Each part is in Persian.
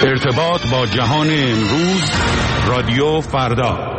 ارتباط با جهان امروز، رادیو فردا.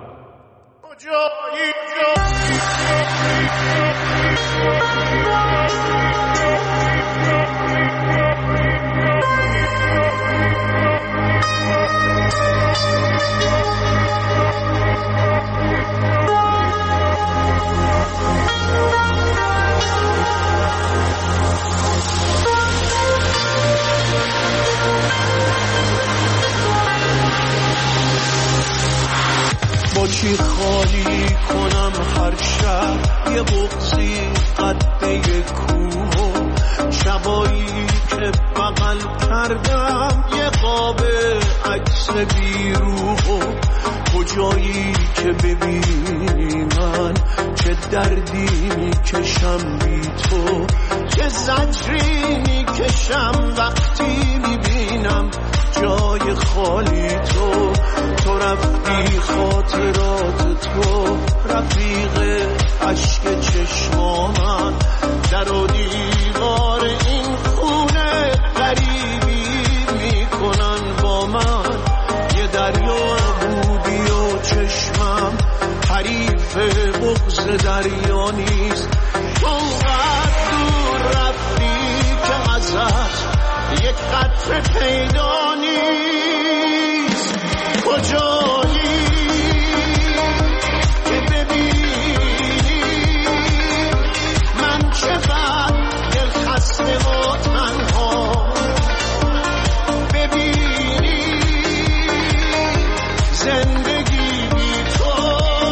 با چی خالی کنم هر شب یه بغضی قده کوه، شبایی که بغل کردم یه قاب عکس بیروح، کجایی که ببینی من چه دردی میکشم بی تو، چه زجری میکشم وقتی میبینم جای خالی تو. تو رفتی خاطرات تو رفیق عشق چشمامن، در و دیوار این خونه غریبی میکنن با من، یه دریا بودی و چشمم حریف بغض دریا نیست. اونقدر دور رفتی که ازت یک قطره پیدا نیست. کجایی که ببینی من چقدر دل خسته و تنها، ببینی زندگی بی تو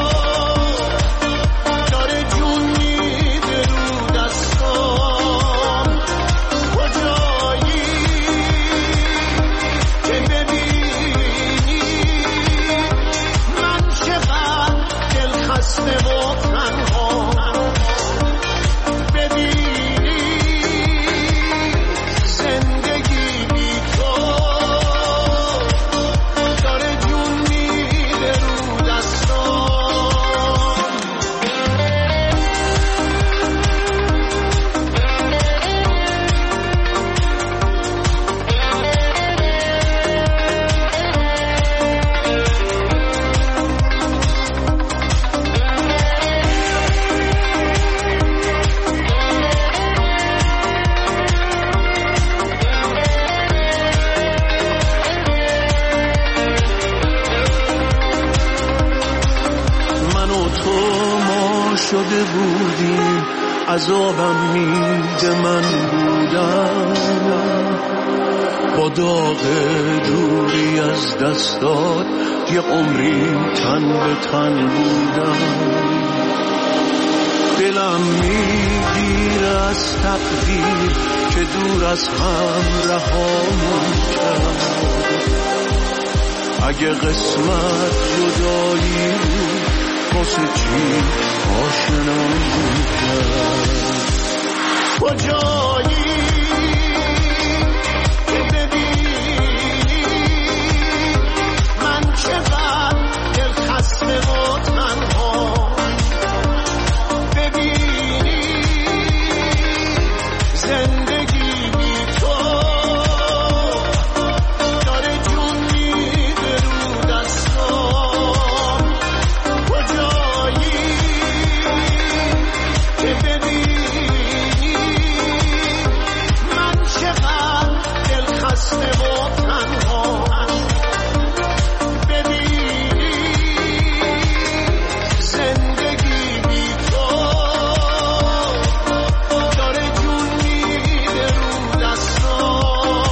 داره جون میده رو دستام. کجایی که ببینی من چقدر دل خسته و تنها، ببینی زندگی بی تو داره جون میده رو دستام. من و تو ما شده بودیم، عذابم میده من بودم، با داغ دوری از دستات یه عمری تن به تن بودم. دلم میگیره از تقدیر که دور از هم رهامون کرد، اگه قسمت جدایی بود واسه چی آشنامون کرد. کجایی که ببینی من چقدر دل خسته و تنها، ببینی زندگی بی تو داره جون میده رو دستام. کجایی که ببینی من چقدر دل خسته و تنها، ببینی زندگی بی تو داره جون میده رو دستام.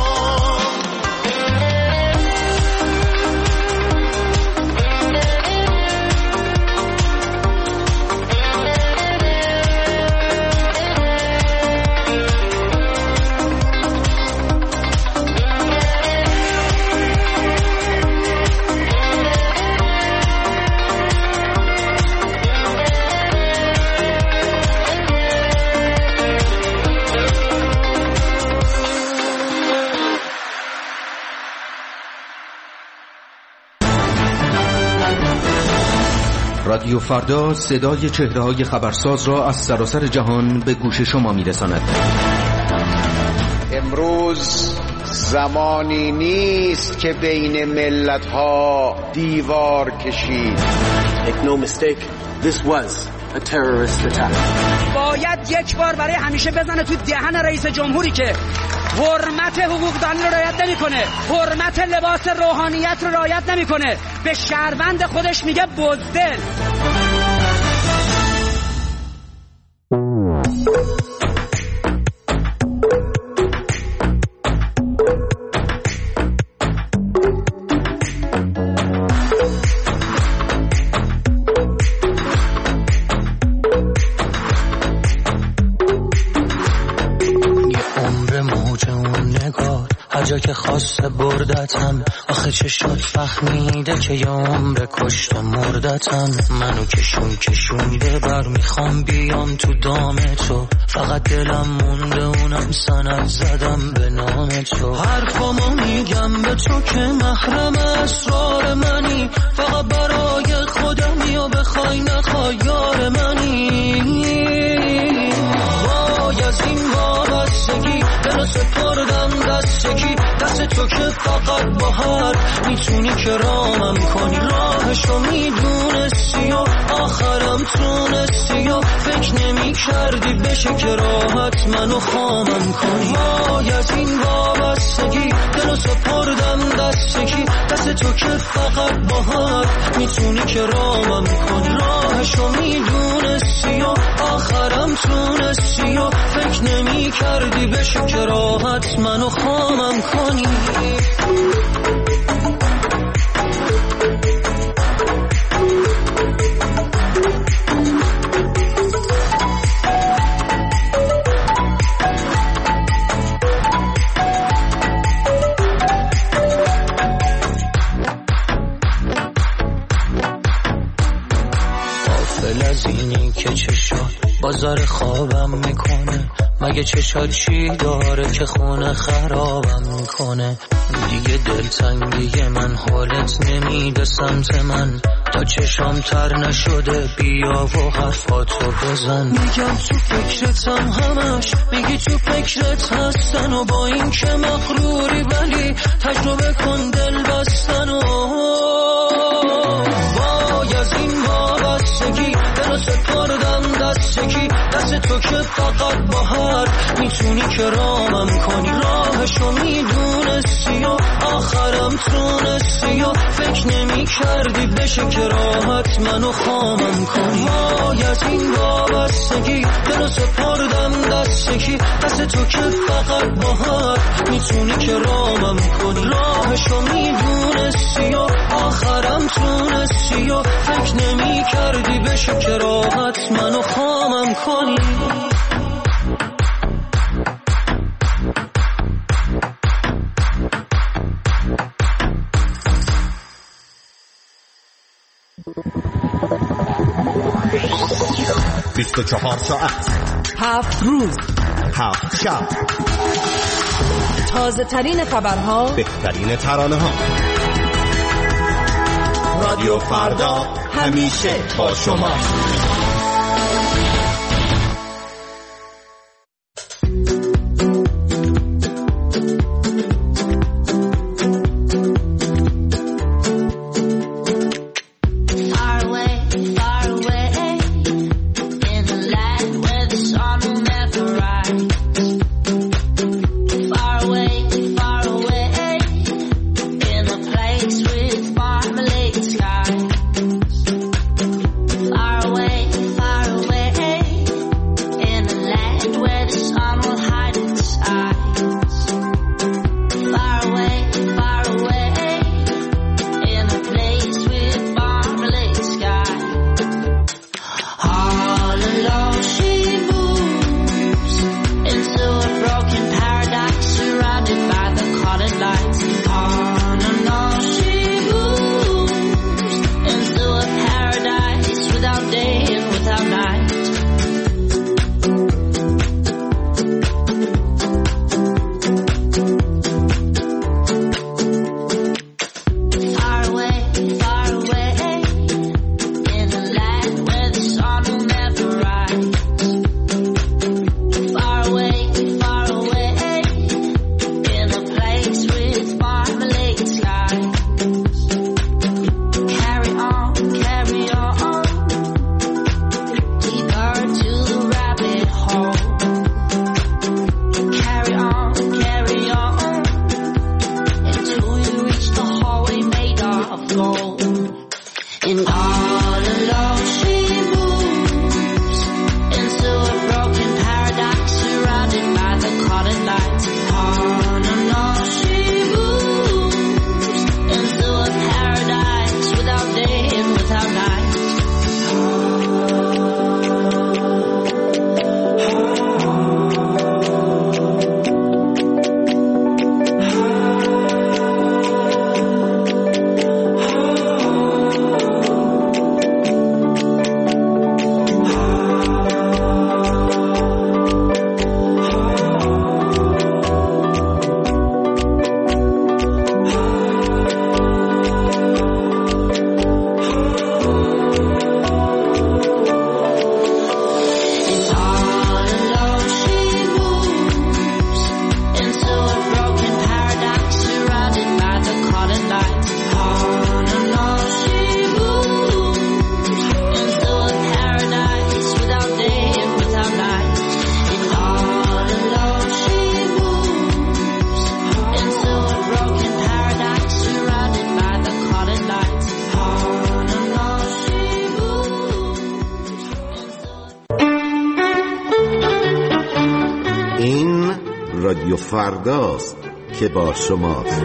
رادیو فردا صدای چهره‌های خبرساز را از سراسر جهان به گوش شما می‌رساند. امروز زمانی نیست که بین ملت‌ها دیوار کشید. Make no mistake, this was a terrorist attack. باید یک بار برای همیشه بزنه تو دهن رئیس جمهوری که حرمت حقوقدانی رو رعایت نمی‌کنه، حرمت لباس روحانیت رو رعایت نمی‌کنه، به شهروند خودش میگه بزدل. جا که خواسته بردتم، آخه چه شد فهمیده که یه عمر کشت و مردتم. منو کشونده بر میخوام بیام تو دام تو، فقط دلم مونده اونم سند زدم به نام تو. حرفامو میگم به تو که محرم اسرار منی، فقط برای خودمی و بخوای نخوای یار منی. وای از این وابستگی دلو سپردم دست کی، دست تو که فقط با حرف میتونی که رامم کنی. راهشو میدونستی و آخرم تونستی و فکر نمی کردی بشه که راحت منو خامم کنی. وای از این وابستگی دلو سپردم دست کی، دست تو که فقط با حرف میتونی که رامم کنی. راهشو میدونستی و آخرم تونستی و فکر نمی کردی بشه که راحت منو خامم کنی. غافل از اینی که چه شد بازار خوابم میکنه، مگه چشات چی داره که خونه خرابم میکنه. دیگه دلتنگی من حالت نمیده سمت من، تا چشام تر نشده بیا و حرفاتو بزن. میگم تو فکرتم همش، میگی تو فکرت هستن و با این که مغروری ولی تجربه کن دل بستن. و وای از این وابستگی دلو سپردم دست کی، دست تو که فقط با حرف میتونی که رامم کنی. راهشو میدونستی و آخرم تونستی و فکر نمی کردی بشه که راحت منو خامم کنی. وای از این وابستگی دلو سپردم دست کی، دست تو که فقط با حرف میتونی که رامم کنی. راهشو میدونستی و آخرم تونستی و فکر نمی کردی بشه که راحت منو خامم کنی. بیست و 24 ساعت 7 روز 7 شب، تازه ترین خبرها، بهترین ترانه ها. رادیو فردا همیشه با شما. فرداست که با شماست.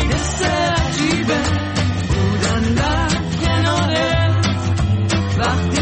وقتی